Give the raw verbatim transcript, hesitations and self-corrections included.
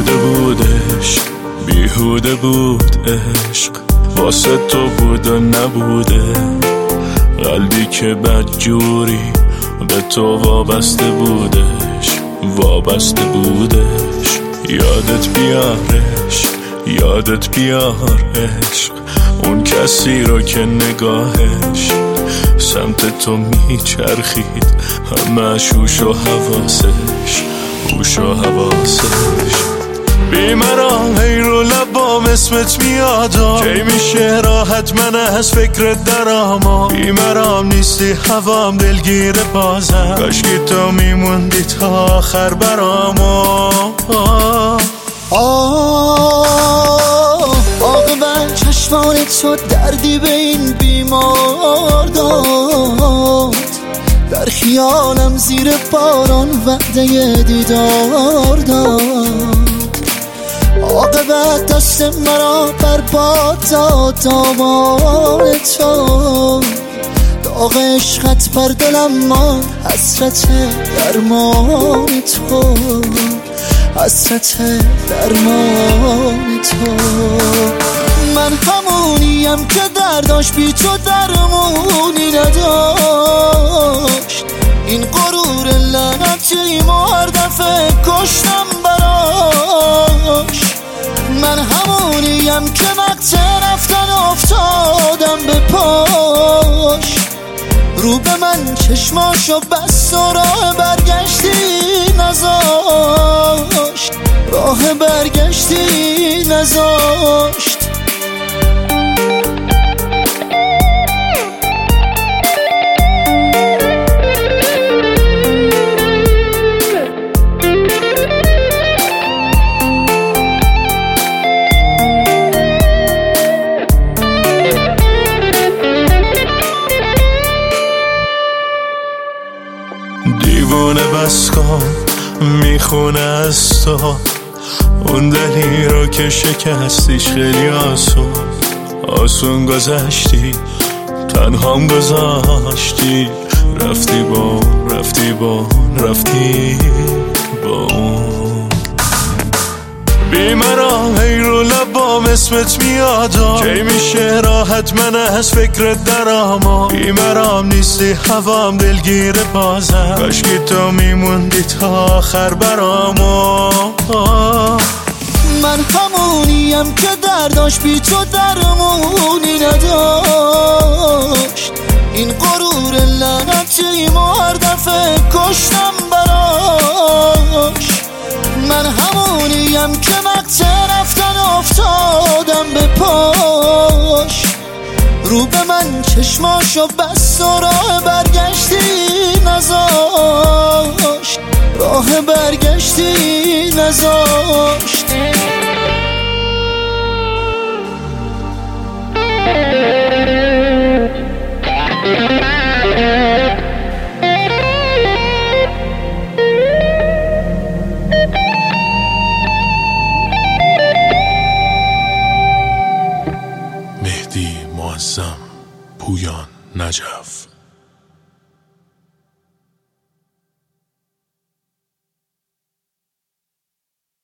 بیهوده بودش، بیهوده بود عشق، واسه تو بود و نبوده. قلبی که بدجوری به تو وابسته بودش، وابسته بودش. یادت بیارش، یادت بیار عشق، اون کسی رو که نگاهش سمت تو میچرخید، همش هوش و حواسش، هوش و حواسش. بیمرام هی رو لبام اسمت میادم، کی میشه راحت من از فکرت درام. بیمرام نیستی هوام دلگیر بازم، کاشکی تو میموندی تا آخر برام. آه عاقبت چشمانت تو دردی به این بیمار داد، در خیالم زیر باران وعده دیدار داد. عاقبت دست مرا برباد داد دامان تو، داغ عشقت بر دلم ماند، حسرت درمان تو، حسرت درمان تو. من همونیم که درداش بی تو درمونی نداشت، این غرور لعنتی ما هر دفعه کشتم براش. من همونیم که وقت رفتن افتادم به پاش، رو به من چشماشو بست و راه برگشتی نذاشت، راه برگشتی نذاشت. دیوونه بس کن میخونه از تو، اون دلی رو که شکستیش خیلی آسون، آسون گذشتی، تنهام گذاشتی، رفتی با رفتی با رفتی با اون. بیمرام هی رو لبام اسمت میادم، کی میشه راحت من از فکرت درام. بیمرام نیستی هوام دلگیر بازم، کاشکی تو میموندی تا آخر برام. من همونیم که درداش بی تو درمونی نداشت، این غرور لعنتی ما هر دفعه کشتم براش. من همونیم که وقت رفتن افتادم به پاش، رو به من چشماشو بست و راه برگشتی نذاشت، راه برگشتی نذاشت.